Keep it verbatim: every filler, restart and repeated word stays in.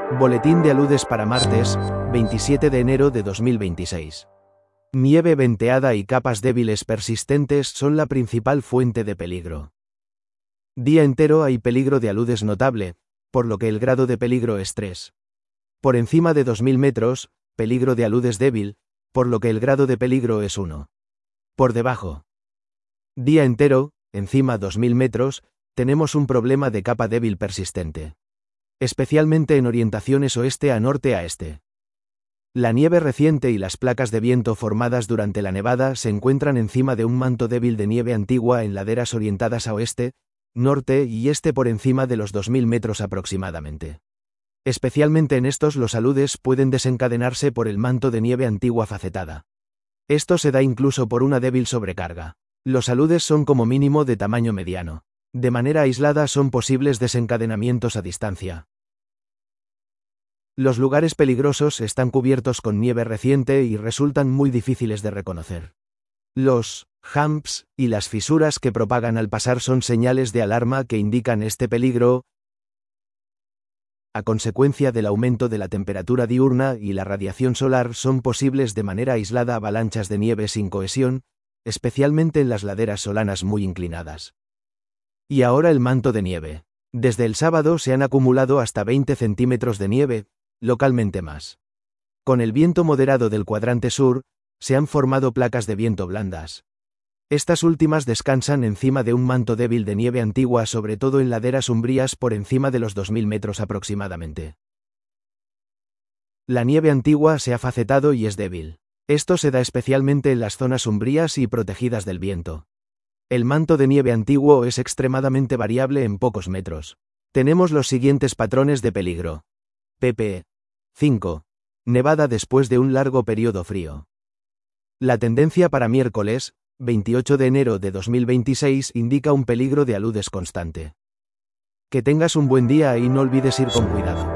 Boletín de aludes para martes, veintisiete de enero de dos mil veintiséis. Nieve venteada y capas débiles persistentes son la principal fuente de peligro. Día entero hay peligro de aludes notable, por lo que el grado de peligro es tres. Por encima de dos mil metros, peligro de aludes débil, por lo que el grado de peligro es uno. Por debajo. Día entero, encima dos mil metros, tenemos un problema de capa débil persistente. Especialmente en orientaciones oeste a norte a este. La nieve reciente y las placas de viento formadas durante la nevada se encuentran encima de un manto débil de nieve antigua en laderas orientadas a oeste, norte y este por encima de los dos mil metros aproximadamente. Especialmente en estos los aludes pueden desencadenarse por el manto de nieve antigua facetada. Esto se da incluso por una débil sobrecarga. Los aludes son como mínimo de tamaño mediano. De manera aislada son posibles desencadenamientos a distancia. Los lugares peligrosos están cubiertos con nieve reciente y resultan muy difíciles de reconocer. Los humps y las fisuras que propagan al pasar son señales de alarma que indican este peligro. A consecuencia del aumento de la temperatura diurna y la radiación solar son posibles de manera aislada avalanchas de nieve sin cohesión, especialmente en las laderas solanas muy inclinadas. Y ahora el manto de nieve. Desde el sábado se han acumulado hasta veinte centímetros de nieve, localmente más. Con el viento moderado del cuadrante sur, se han formado placas de viento blandas. Estas últimas descansan encima de un manto débil de nieve antigua, sobre todo en laderas umbrías por encima de los dos mil metros aproximadamente. La nieve antigua se ha facetado y es débil. Esto se da especialmente en las zonas umbrías y protegidas del viento. El manto de nieve antiguo es extremadamente variable en pocos metros. Tenemos los siguientes patrones de peligro. pp. cinco. Nevada después de un largo periodo frío. La tendencia para miércoles, veintiocho de enero de dos mil veintiséis, indica un peligro de aludes constante. Que tengas un buen día y no olvides ir con cuidado.